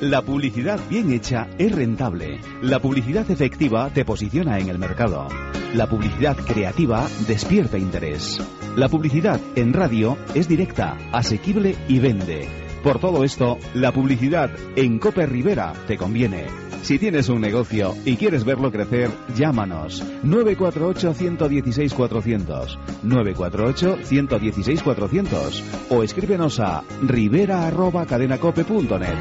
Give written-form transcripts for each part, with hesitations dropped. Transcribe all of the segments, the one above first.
La publicidad bien hecha es rentable. La publicidad efectiva te posiciona en el mercado. La publicidad creativa despierta interés. La publicidad en radio es directa, asequible y vende. Por todo esto, la publicidad en Cope Rivera te conviene. Si tienes un negocio y quieres verlo crecer, llámanos 948-116-400, 948-116-400 o escríbenos a rivera@cadenacope.net.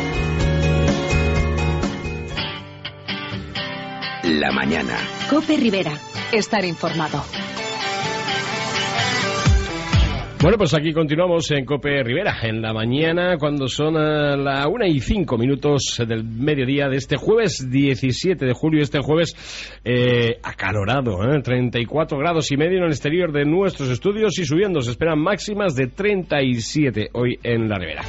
La mañana. Cope Rivera. Estar informado. Bueno, pues aquí continuamos en Cope Rivera, en la mañana, cuando son la 1:05 del mediodía de este jueves 17 de julio, este jueves acalorado, 34 grados y medio en el exterior de nuestros estudios y subiendo, se esperan máximas de 37 hoy en la Ribera.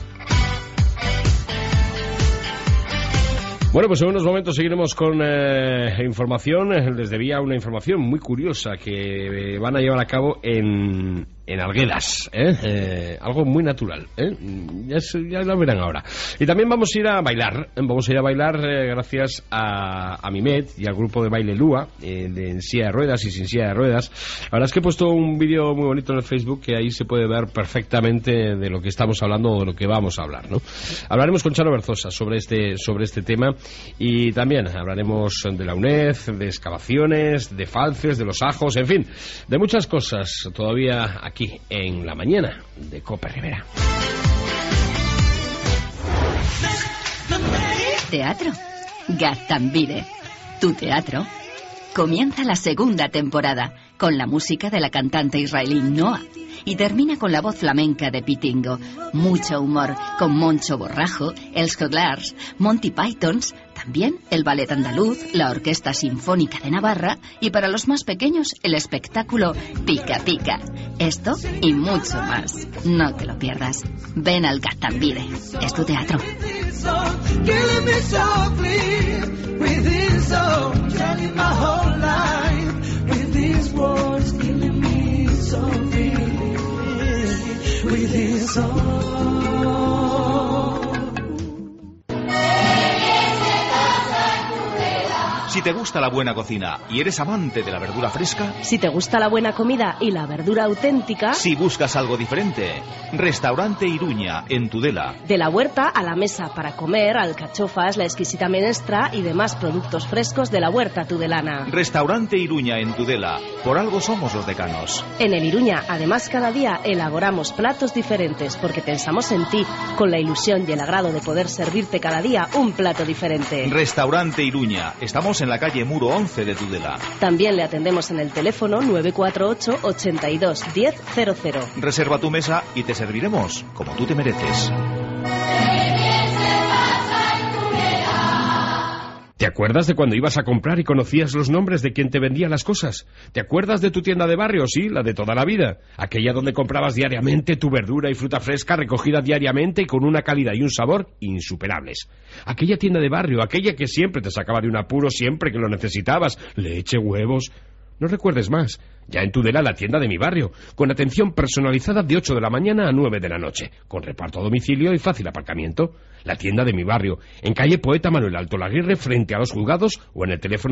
Bueno, pues en unos momentos seguiremos con información. Les debía una información muy curiosa que van a llevar a cabo en Arguedas, algo muy natural, ya lo verán ahora. Y también vamos a ir a bailar, gracias a Mimet y al grupo de baile Lua, de silla de ruedas y sin silla de ruedas. La verdad es que he puesto un vídeo muy bonito en el Facebook que ahí se puede ver perfectamente de lo que estamos hablando o de lo que vamos a hablar, ¿no? Hablaremos con Chano Berzosa sobre este tema y también hablaremos de la UNED, de excavaciones, de falces, de los ajos, en fin, de muchas cosas todavía aquí en la mañana de Cope Rivera. Teatro. Gaztambide. Tu teatro. Comienza la segunda temporada con la música de la cantante israelí Noah y termina con la voz flamenca de Pitingo. Mucho humor con Moncho Borrajo, Els Joglars, Monty Pythons, también el ballet andaluz, la Orquesta Sinfónica de Navarra y para los más pequeños el espectáculo Pica Pica. Esto y mucho más. No te lo pierdas. Ven al Gaztambide. Es tu teatro. Si te gusta la buena cocina y eres amante de la verdura fresca, si te gusta la buena comida y la verdura auténtica, si buscas algo diferente, Restaurante Iruña en Tudela. De la huerta a la mesa para comer, alcachofas, la exquisita menestra y demás productos frescos de la huerta tudelana. Restaurante Iruña en Tudela. Por algo somos los decanos. En el Iruña, además, cada día elaboramos platos diferentes porque pensamos en ti, con la ilusión y el agrado de poder servirte cada día un plato diferente. Restaurante Iruña. Estamos en la calle Muro 11 de Tudela. También le atendemos en el teléfono 948 82 1000. Reserva tu mesa y te serviremos como tú te mereces. ¿Te acuerdas de cuando ibas a comprar y conocías los nombres de quien te vendía las cosas? ¿Te acuerdas de tu tienda de barrio? Sí, la de toda la vida. Aquella donde comprabas diariamente tu verdura y fruta fresca recogida diariamente y con una calidad y un sabor insuperables. Aquella tienda de barrio, aquella que siempre te sacaba de un apuro siempre que lo necesitabas. Leche, huevos... No recuerdes más. Ya en Tudela, la tienda de mi barrio, con atención personalizada de 8 de la mañana a 9 de la noche, con reparto a domicilio y fácil aparcamiento. La tienda de mi barrio, en calle Poeta Manuel Alto Laguirre, frente a los juzgados, o en el teléfono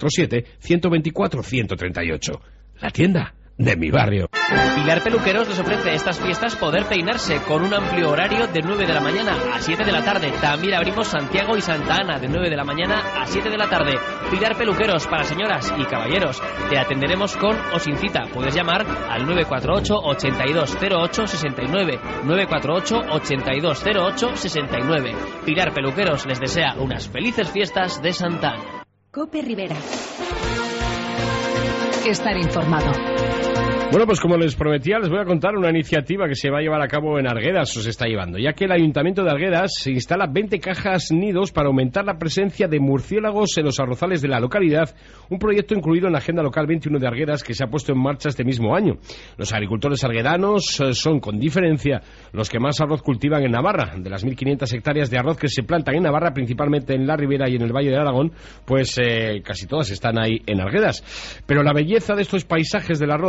647-124-138. La tienda de mi barrio. Pilar Peluqueros les ofrece estas fiestas poder peinarse con un amplio horario de 9 de la mañana a 7 de la tarde. También abrimos Santiago y Santa Ana de 9 de la mañana a 7 de la tarde. Pilar Peluqueros para señoras y caballeros. Te atenderemos con o sin cita. Puedes llamar al 948 8208 69. 948 8208 69. Pilar Peluqueros les desea unas felices fiestas de Santa Ana. Cope Rivera. Estar informado. Bueno, pues como les prometía, les voy a contar una iniciativa que se va a llevar a cabo en Arguedas, o se está llevando, ya que el Ayuntamiento de Arguedas se instala 20 cajas nidos para aumentar la presencia de murciélagos en los arrozales de la localidad, un proyecto incluido en la Agenda Local 21 de Arguedas que se ha puesto en marcha este mismo año. Los agricultores arguedanos son, con diferencia, los que más arroz cultivan en Navarra. De las 1.500 hectáreas de arroz que se plantan en Navarra, principalmente en la Ribera y en el Valle de Aragón, pues casi todas están ahí en Arguedas. Pero la belleza de estos paisajes del arroz permanente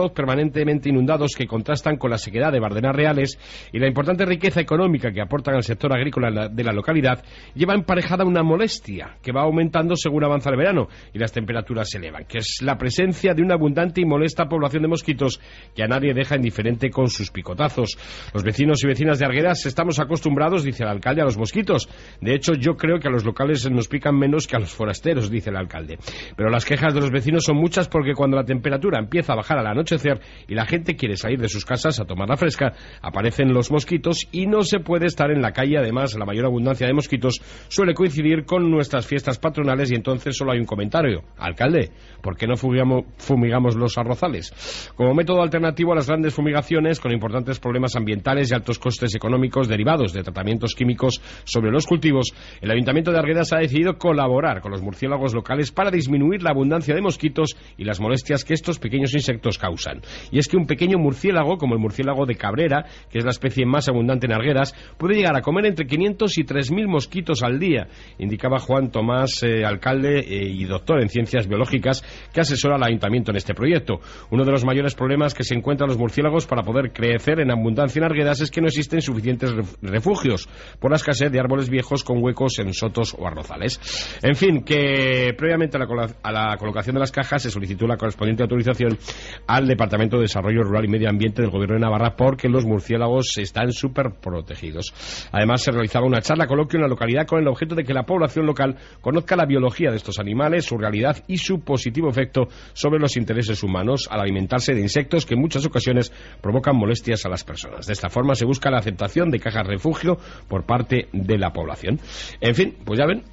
permanentemente inundados que contrastan con la sequedad de Bardenas Reales y la importante riqueza económica que aportan al sector agrícola de la localidad, lleva emparejada una molestia que va aumentando según avanza el verano y las temperaturas se elevan, que es la presencia de una abundante y molesta población de mosquitos que a nadie deja indiferente con sus picotazos. Los vecinos y vecinas de Arguedas estamos acostumbrados, dice el alcalde, a los mosquitos. De hecho, yo creo que a los locales nos pican menos que a los forasteros, dice el alcalde. Pero las quejas de los vecinos son muchas porque cuando la temperatura empieza a bajar al anochecer y la gente quiere salir de sus casas a tomar la fresca, aparecen los mosquitos y no se puede estar en la calle. Además, la mayor abundancia de mosquitos suele coincidir con nuestras fiestas patronales y entonces solo hay un comentario: alcalde, ¿por qué no fumigamos los arrozales? Como método alternativo a las grandes fumigaciones, con importantes problemas ambientales y altos costes económicos derivados de tratamientos químicos sobre los cultivos, el Ayuntamiento de Arguedas ha decidido colaborar con los murciélagos locales para disminuir la abundancia de mosquitos y las molestias que estos pequeños insectos causan. Y es que un pequeño murciélago, como el murciélago de Cabrera, que es la especie más abundante en Arguedas, puede llegar a comer entre 500 y 3.000 mosquitos al día, indicaba Juan Tomás, alcalde y doctor en ciencias biológicas, que asesora al Ayuntamiento en este proyecto. Uno de los mayores problemas que se encuentran los murciélagos para poder crecer en abundancia en Arguedas es que no existen suficientes refugios por la escasez de árboles viejos con huecos en sotos o arrozales. En fin, que previamente a la colocación de las cajas se solicitó la correspondiente autorización al Departamento de Desarrollo Rural y Medio Ambiente del Gobierno de Navarra porque los murciélagos están súper protegidos. Además, se realizaba una charla coloquio en la localidad con el objeto de que la población local conozca la biología de estos animales, su realidad y su positivo efecto sobre los intereses humanos al alimentarse de insectos que en muchas ocasiones provocan molestias a las personas. De esta forma se busca la aceptación de cajas refugio por parte de la población. En fin, pues ya ven,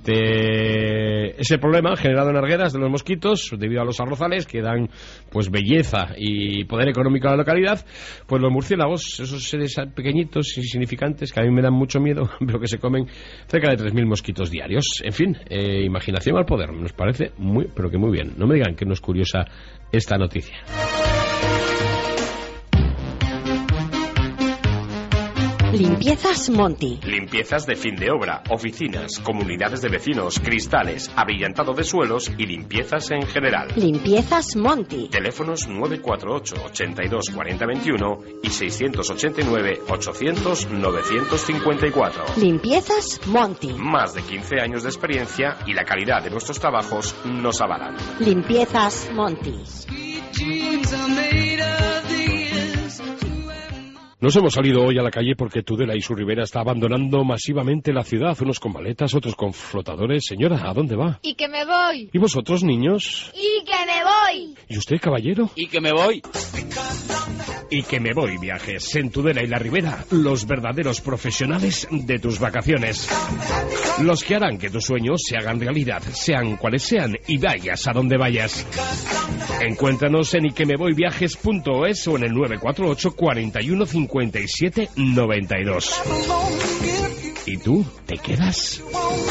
ante ese problema generado en Arguedas de los mosquitos debido a los arrozales que dan pues belleza y poder económico a la localidad, pues los murciélagos, esos seres pequeñitos y insignificantes que a mí me dan mucho miedo, pero que se comen cerca de 3.000 mosquitos diarios. En fin, imaginación al poder, nos parece muy, pero que muy bien. No me digan que no es curiosa esta noticia. Limpiezas Monti. Limpiezas de fin de obra, oficinas, comunidades de vecinos, cristales, abrillantado de suelos y limpiezas en general. Limpiezas Monti. Teléfonos 948 82 40 21 y 689 800 954. Limpiezas Monti. Más de 15 años de experiencia y la calidad de nuestros trabajos nos avalan. Limpiezas Monti. Nos hemos salido hoy a la calle porque Tudela y su ribera está abandonando masivamente la ciudad, unos con maletas, otros con flotadores. Señora, ¿a dónde va? Y que me voy. ¿Y vosotros, niños? Y que me voy. ¿Y usted, caballero? Y que me voy. Y que me voy, viajes. En Tudela y la Ribera, los verdaderos profesionales de tus vacaciones. Los que harán que tus sueños se hagan realidad, sean cuales sean, y vayas a donde vayas. Encuéntranos en iquemevoyviajes.es o en el 948 41 57 92. ¿Y tú te quedas?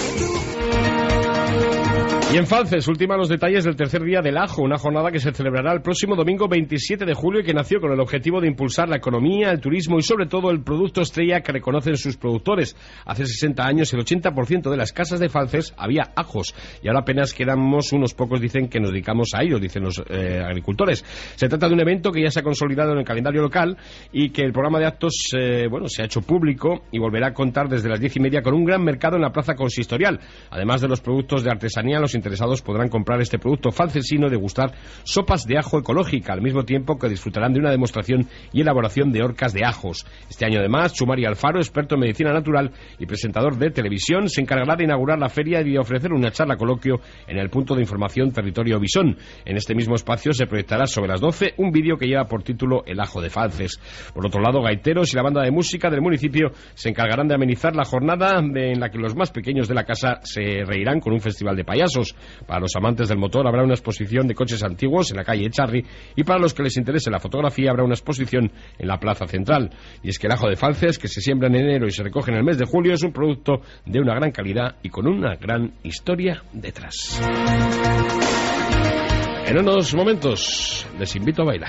Y en Falces, ultima los detalles del tercer día del ajo, una jornada que se celebrará el próximo domingo 27 de julio y que nació con el objetivo de impulsar la economía, el turismo y sobre todo el producto estrella que reconocen sus productores. Hace 60 años el 80% de las casas de Falces había ajos y ahora apenas quedamos unos pocos, dicen, que nos dedicamos a ello, dicen los agricultores. Se trata de un evento que ya se ha consolidado en el calendario local y que el programa de actos se ha hecho público y volverá a contar desde las 10:30 con un gran mercado en la plaza consistorial. Además de los productos de artesanía, los interesados podrán comprar este producto falcesino y degustar sopas de ajo ecológica, al mismo tiempo que disfrutarán de una demostración y elaboración de horcas de ajos. Este año además, Chumari Alfaro, experto en medicina natural y presentador de televisión, se encargará de inaugurar la feria y de ofrecer una charla coloquio en el punto de información Territorio Bisón. En este mismo espacio se proyectará sobre las 12 un vídeo que lleva por título El ajo de Falces. Por otro lado, gaiteros y la banda de música del municipio se encargarán de amenizar la jornada en la que los más pequeños de la casa se reirán con un festival de payasos. Para los amantes del motor habrá una exposición de coches antiguos en la calle Echarri y para los que les interese la fotografía habrá una exposición en la plaza central. Y es que el ajo de Falces, que se siembra en enero y se recoge en el mes de julio, es un producto de una gran calidad y con una gran historia detrás. En unos momentos les invito a bailar.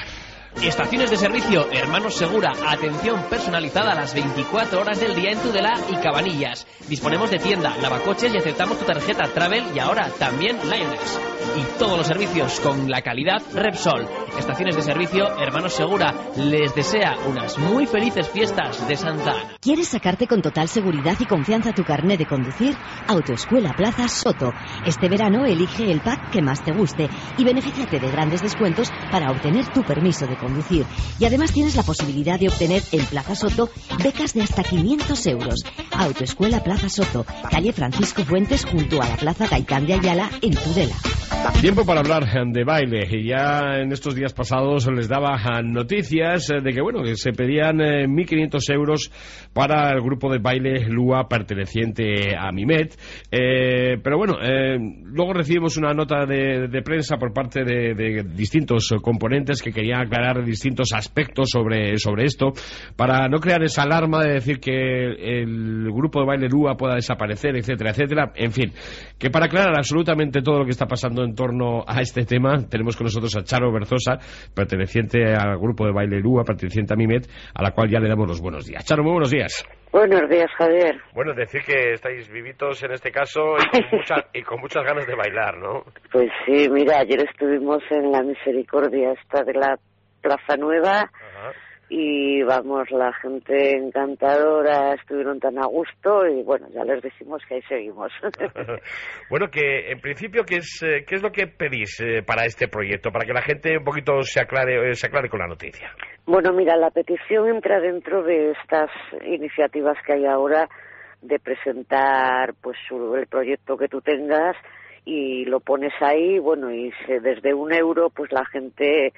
Estaciones de servicio Hermanos Segura, atención personalizada a las 24 horas del día en Tudela y Cabanillas. Disponemos de tienda, lavacoches y aceptamos tu tarjeta Travel y ahora también Lioness. Y todos los servicios con la calidad Repsol. Estaciones de servicio Hermanos Segura les desea unas muy felices fiestas de Santa Ana. ¿Quieres sacarte con total seguridad y confianza tu carnet de conducir? Autoescuela Plaza Soto. Este verano elige el pack que más te guste y benefíciate de grandes descuentos para obtener tu permiso de conducir. Y además tienes la posibilidad de obtener en Plaza Soto becas de hasta 500 euros. Autoescuela Plaza Soto, calle Francisco Fuentes junto a la Plaza Gaitán de Ayala en Tudela. Tiempo para hablar de baile. Y ya en estos días pasados les daba noticias de que, bueno, que se pedían 1.500 euros para el grupo de baile Lua perteneciente a Mimet. Pero bueno, luego recibimos una nota de prensa por parte de distintos componentes que querían aclarar distintos aspectos sobre esto, para no crear esa alarma de decir que el grupo de baile Lua pueda desaparecer, etcétera, etcétera. En fin, que para aclarar absolutamente todo lo que está pasando en torno a este tema, tenemos con nosotros a Charo Berzosa, perteneciente al grupo de baile Lua, perteneciente a Mimet, a la cual ya le damos los buenos días. Charo, muy buenos días. Buenos días, Javier. Bueno, decir que estáis vivitos en este caso y con muchas ganas de bailar, ¿no? Pues sí, mira, ayer estuvimos en la Misericordia esta de la Plaza Nueva. Ajá. Y vamos, la gente encantadora, estuvieron tan a gusto y bueno, ya les decimos que ahí seguimos. Bueno, que en principio, ¿qué es lo que pedís para este proyecto? Para que la gente un poquito se aclare con la noticia. Bueno, mira, la petición entra dentro de estas iniciativas que hay ahora de presentar pues el proyecto que tú tengas y lo pones ahí, bueno, y desde €1 pues la gente,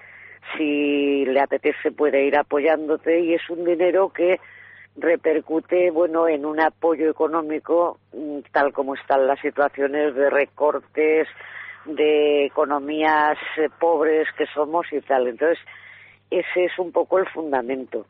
si le apetece, puede ir apoyándote y es un dinero que repercute, bueno, en un apoyo económico tal como están las situaciones de recortes, de economías pobres que somos y tal. Entonces, ese es un poco el fundamento.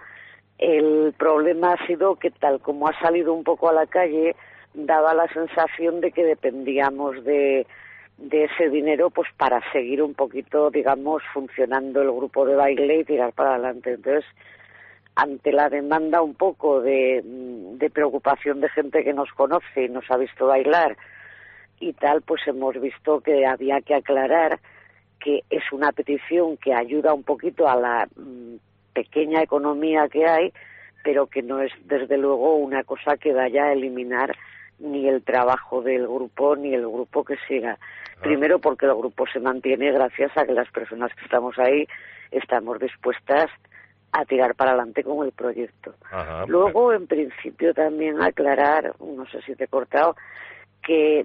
El problema ha sido que tal como ha salido un poco a la calle, daba la sensación de que dependíamos de ese dinero pues para seguir un poquito, digamos, funcionando el grupo de baile y tirar para adelante. Entonces, ante la demanda un poco de preocupación de gente que nos conoce y nos ha visto bailar y tal, pues hemos visto que había que aclarar que es una petición que ayuda un poquito a la pequeña economía que hay, pero que no es desde luego una cosa que vaya a eliminar ni el trabajo del grupo ni el grupo que siga. Primero porque el grupo se mantiene gracias a que las personas que estamos ahí estamos dispuestas a tirar para adelante con el proyecto. Ajá. Luego, en principio, también aclarar, no sé si te he cortado, que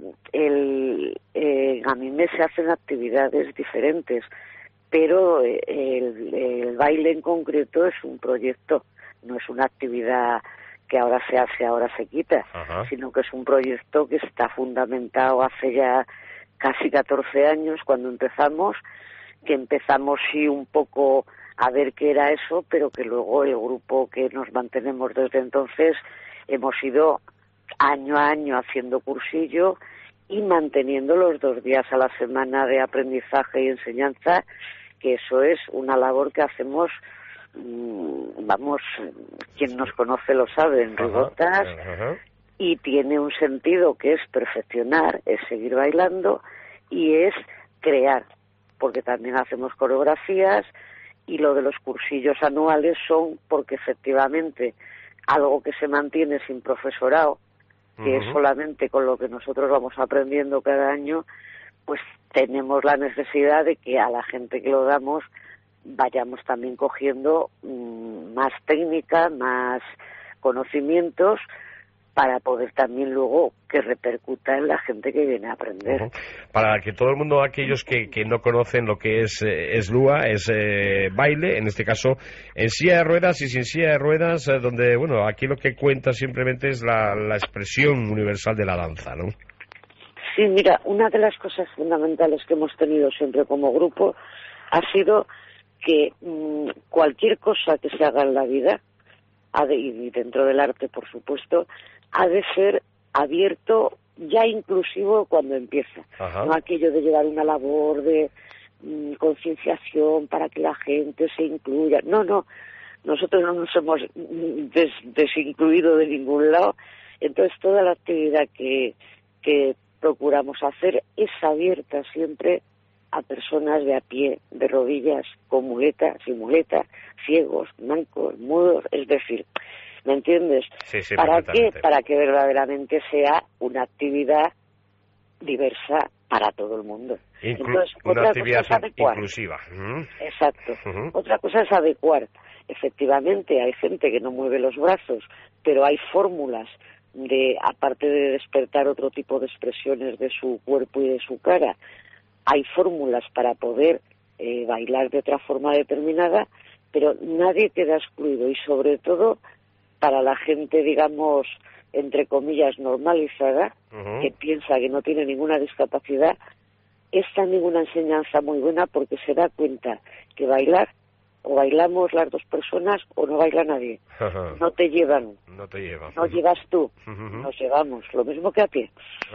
a mí me se hacen actividades diferentes, pero el baile en concreto es un proyecto, no es una actividad que ahora se hace, ahora se quita, sino que es un proyecto que está fundamentado hace ya casi 14 años cuando empezamos, que empezamos sí un poco a ver qué era eso, pero que luego el grupo que nos mantenemos desde entonces hemos ido año a año haciendo cursillo y manteniendo los 2 días a la semana de aprendizaje y enseñanza, que eso es una labor que hacemos, vamos, quien nos conoce lo sabe, en rigotas, y tiene un sentido que es perfeccionar, es seguir bailando y es crear, porque también hacemos coreografías y lo de los cursillos anuales son porque efectivamente algo que se mantiene sin profesorado, que es solamente con lo que nosotros vamos aprendiendo cada año, pues tenemos la necesidad de que a la gente que lo damos vayamos también cogiendo más técnica, más conocimientos, para poder también luego que repercuta en la gente que viene a aprender. Para que todo el mundo, aquellos que no conocen lo que es Lua, es baile, en este caso en silla de ruedas y sin silla de ruedas, donde, bueno, aquí lo que cuenta simplemente es la expresión universal de la danza, ¿no? Sí, mira, una de las cosas fundamentales que hemos tenido siempre como grupo ha sido que cualquier cosa que se haga en la vida, y dentro del arte, por supuesto, ha de ser abierto, ya inclusivo cuando empieza. No aquello de llevar una labor de concienciación para que la gente se incluya. No, nosotros no nos hemos desincluido de ningún lado. Entonces toda la actividad que procuramos hacer es abierta siempre a personas de a pie, de rodillas, con muleta, sin muleta, ciegos, mancos, mudos, es decir, ¿me entiendes? Sí, ¿Para qué? Para que verdaderamente sea una actividad diversa para todo el mundo. Entonces, una actividad inclusiva. Exacto. Otra cosa es adecuar. Efectivamente, hay gente que no mueve los brazos, pero hay fórmulas aparte de despertar otro tipo de expresiones de su cuerpo y de su cara, hay fórmulas para poder bailar de otra forma determinada, pero nadie queda excluido, y sobre todo para la gente, digamos, entre comillas, normalizada, que piensa que no tiene ninguna discapacidad, es también una enseñanza muy buena, porque se da cuenta que bailar, o bailamos las dos personas o no baila nadie. No te llevan. No llevas tú. Nos llevamos. Lo mismo que a pie.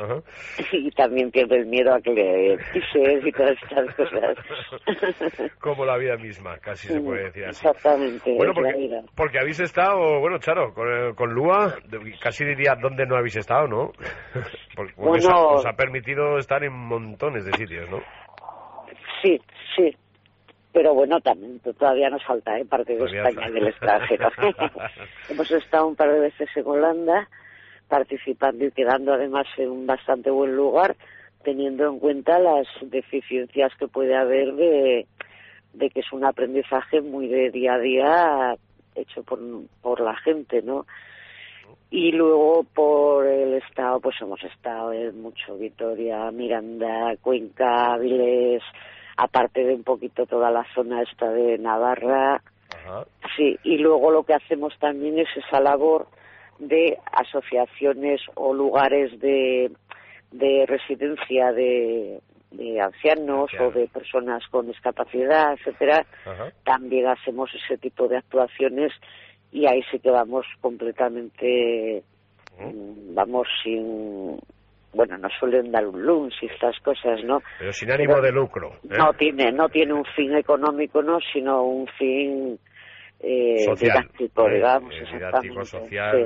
Y también pierde el miedo a que le pises y todas estas cosas. Como la vida misma, casi se puede decir así. Exactamente. Bueno, porque habéis estado, bueno, Charo, con Lua, casi diría dónde no habéis estado, ¿no? Porque os ha permitido estar en montones de sitios, ¿no? Sí. Pero bueno, también todavía nos falta, parte de España y del extranjero. Hemos estado un par de veces en Holanda, participando y quedando además en un bastante buen lugar, teniendo en cuenta las deficiencias que puede haber de que es un aprendizaje muy de día a día hecho por la gente, ¿no? Y luego por el estado, pues hemos estado en mucho Vitoria, Miranda, Cuenca, Avilés, aparte de un poquito toda la zona esta de Navarra. Sí, y luego lo que hacemos también es esa labor de asociaciones o lugares de residencia de ancianos o de personas con discapacidad, etcétera. También hacemos ese tipo de actuaciones, y ahí sí que vamos completamente, vamos sin... Bueno, no suelen dar un lunch y estas cosas, ¿no? Pero sin ánimo de lucro. No tiene un fin económico, no, sino un fin social, didáctico, digamos, didáctico, social,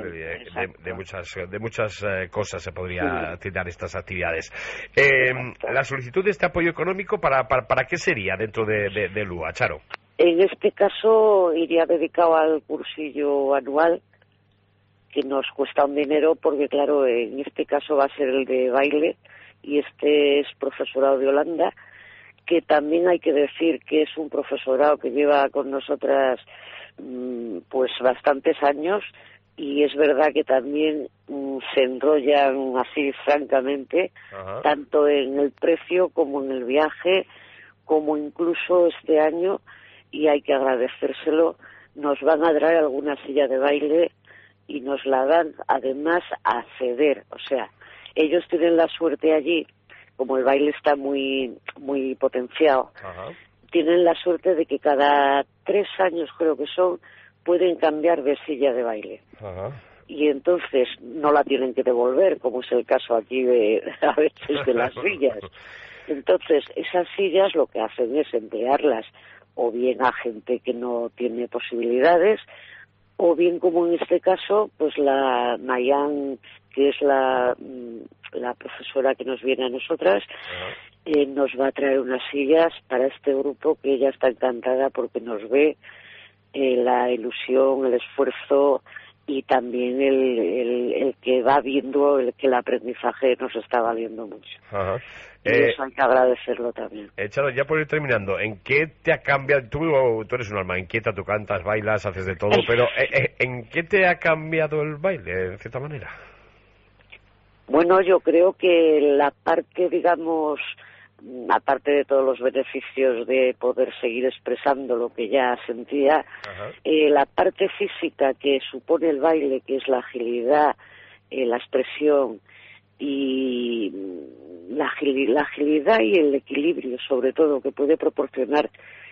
de muchas cosas se podría citar estas actividades. La solicitud de este apoyo económico, ¿para qué sería dentro de Lua, Charo? En este caso iría dedicado al cursillo anual, que nos cuesta un dinero, porque claro, en este caso va a ser el de baile, y este es profesorado de Holanda, que también hay que decir que es un profesorado que lleva con nosotras pues bastantes años, y es verdad que también se enrollan así francamente, tanto en el precio como en el viaje, como incluso este año, y hay que agradecérselo, nos van a traer alguna silla de baile y nos la dan además a ceder. O sea, ellos tienen la suerte allí, como el baile está muy potenciado, tienen la suerte de que cada 3 años, creo que son, pueden cambiar de silla de baile. Y entonces no la tienen que devolver, como es el caso aquí a veces de las sillas. Entonces, esas sillas lo que hacen es emplearlas o bien a gente que no tiene posibilidades, o bien, como en este caso, pues la Mayan, que es la profesora que nos viene a nosotras, nos va a traer unas sillas para este grupo, que ella está encantada porque nos ve la ilusión, el esfuerzo, y también el que va viendo que el aprendizaje nos está valiendo mucho. Y eso hay que agradecerlo también. Charo, ya por ir terminando, ¿en qué te ha cambiado? Tú eres un alma inquieta, tú cantas, bailas, haces de todo, pero ¿en qué te ha cambiado el baile, de cierta manera? Bueno, yo creo que la parte, digamos, aparte de todos los beneficios de poder seguir expresando lo que ya sentía, la parte física que supone el baile, que es la agilidad, la expresión y la agilidad y el equilibrio, sobre todo, que puede proporcionar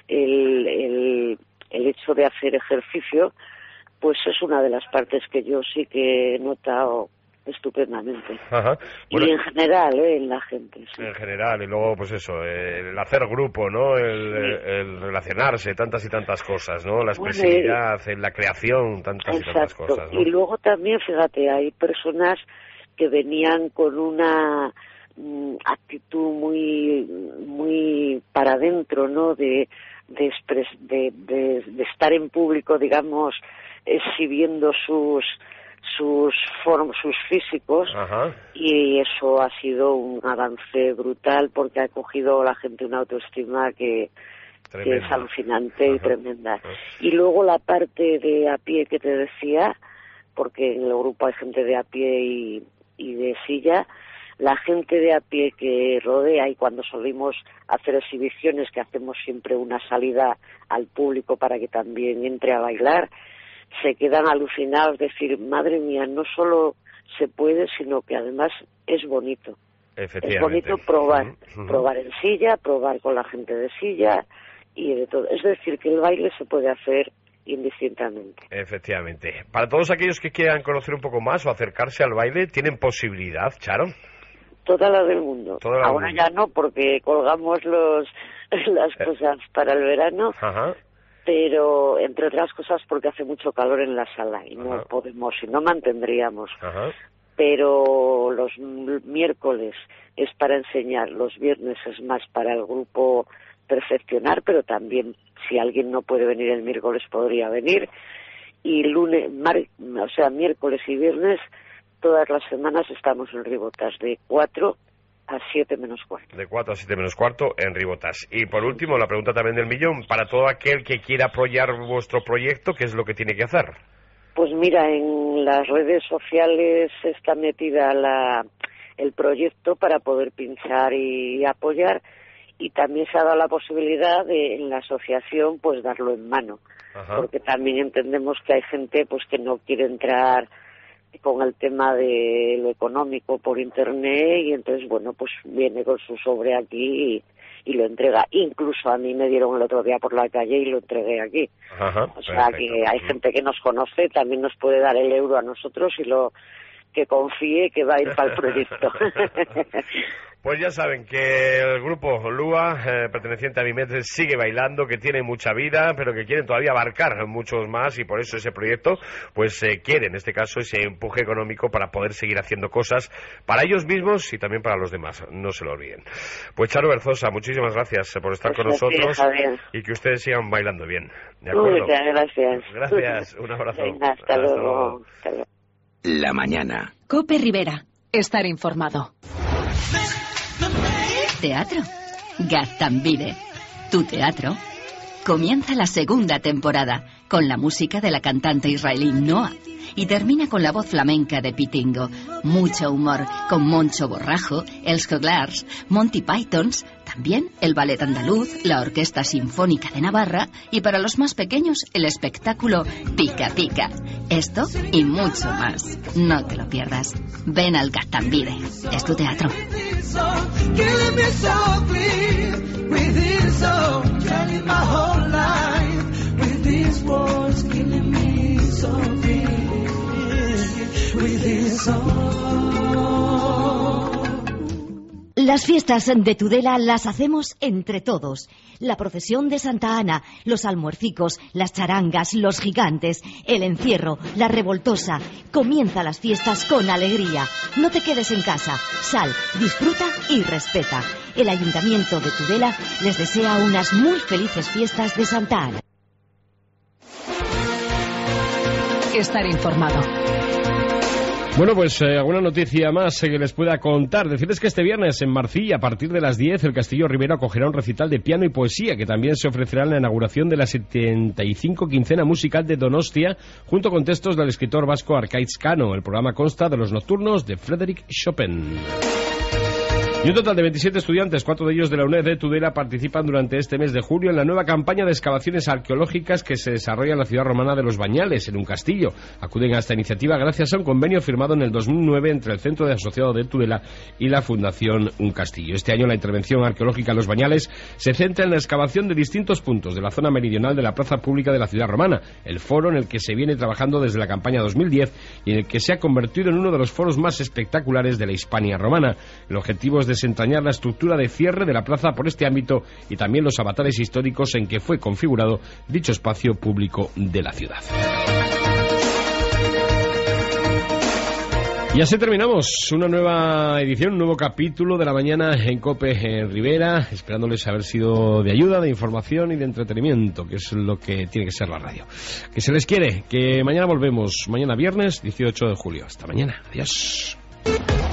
el hecho de hacer ejercicio, pues es una de las partes que yo sí que he notado estupendamente. Ajá. Bueno, y en general, en la gente. Sí. En general, y luego, pues eso, el hacer grupo, ¿no? El relacionarse, tantas y tantas cosas, ¿no? La expresividad, la creación, tantas y tantas cosas, ¿no? Y luego también, fíjate, hay personas que venían con una actitud muy para adentro, ¿no? De estar en público, digamos, exhibiendo sus físicos. Ajá. Y eso ha sido un avance brutal porque ha cogido la gente una autoestima que es alucinante. Ajá. Y tremenda. Ajá. Y luego la parte de a pie que te decía, porque en el grupo hay gente de a pie y de silla. La gente de a pie que rodea, y cuando solimos hacer exhibiciones, que hacemos siempre una salida al público para que también entre a bailar, se quedan alucinados, decir, madre mía, no solo se puede, sino que además es bonito. Es bonito probar, probar en silla, probar con la gente de silla y de todo. Es decir, que el baile se puede hacer indistintamente. Efectivamente. Para todos aquellos que quieran conocer un poco más o acercarse al baile, ¿tienen posibilidad, Charo? Toda la del mundo. Ahora ya no, porque colgamos las cosas para el verano. Ajá. Pero entre otras cosas porque hace mucho calor en la sala y no podemos, y no mantendríamos. Ajá. Pero los miércoles es para enseñar, los viernes es más para el grupo perfeccionar, pero también si alguien no puede venir el miércoles podría venir, y miércoles y viernes todas las semanas estamos en Ribotas de 4 a 7 menos cuarto. De 4 a 7 menos cuarto en Ribotas. Y por último, la pregunta también del millón, para todo aquel que quiera apoyar vuestro proyecto, ¿qué es lo que tiene que hacer? Pues mira, en las redes sociales está metida el proyecto para poder pinchar y apoyar, y también se ha dado la posibilidad de en la asociación pues darlo en mano. Ajá. Porque también entendemos que hay gente pues que no quiere entrar con el tema de lo económico por internet, y entonces bueno, pues viene con su sobre aquí y lo entrega. Incluso a mí me dieron el otro día por la calle y lo entregué aquí. Ajá, o sea, perfecto. Que hay gente que nos conoce, también nos puede dar el euro a nosotros y que confíe que va a ir para el proyecto. Pues ya saben que el grupo Lua, perteneciente a Vimet, sigue bailando, que tiene mucha vida, pero que quieren todavía abarcar muchos más, y por eso ese proyecto, pues quiere en este caso ese empuje económico para poder seguir haciendo cosas para ellos mismos y también para los demás, no se lo olviden. Pues Charo Berzosa, muchísimas gracias por estar con nosotros, y que ustedes sigan bailando bien. ¿De acuerdo? Muchas gracias. Gracias, un abrazo. Venga, hasta luego. La mañana. COPE Rivera. Estar informado. Teatro. Gaztambide. Tu teatro. Comienza la segunda temporada con la música de la cantante israelí Noah y termina con la voz flamenca de Pitingo. Mucho humor con Moncho Borrajo, Els Joglars, Monty Pythons, también el Ballet Andaluz, la Orquesta Sinfónica de Navarra y para los más pequeños el espectáculo Pica Pica. Esto y mucho más. No te lo pierdas. Ven al Gaztambide. Es tu teatro. Las fiestas de Tudela las hacemos entre todos. La procesión de Santa Ana, los almuercicos, las charangas, los gigantes, el encierro, la revoltosa. Comienza las fiestas con alegría. No te quedes en casa. Sal, disfruta y respeta. El Ayuntamiento de Tudela les desea unas muy felices fiestas de Santa Ana. Estar informado. Bueno, pues alguna noticia más que les pueda contar. Decirles que este viernes en Marcilla, a partir de las 10, el Castillo Rivera acogerá un recital de piano y poesía que también se ofrecerá en la inauguración de la 75 quincena musical de Donostia, junto con textos del escritor vasco Arkaitz Cano. El programa consta de los nocturnos de Frédéric Chopin. Y un total de 27 estudiantes, 4 de ellos de la UNED de Tudela, participan durante este mes de julio en la nueva campaña de excavaciones arqueológicas que se desarrolla en la ciudad romana de Los Bañales, en un castillo. Acuden a esta iniciativa gracias a un convenio firmado en el 2009 entre el Centro de Asociado de Tudela y la Fundación Un Castillo. Este año la intervención arqueológica en Los Bañales se centra en la excavación de distintos puntos de la zona meridional de la plaza pública de la ciudad romana, el foro en el que se viene trabajando desde la campaña 2010 y en el que se ha convertido en uno de los foros más espectaculares de la Hispania romana. El objetivo es desentrañar la estructura de cierre de la plaza por este ámbito y también los avatares históricos en que fue configurado dicho espacio público de la ciudad. Y así terminamos una nueva edición, un nuevo capítulo de la mañana en COPE en Ribera, esperándoles haber sido de ayuda, de información y de entretenimiento, que es lo que tiene que ser la radio. Que se les quiere, que mañana volvemos, mañana viernes 18 de julio. Hasta mañana, adiós.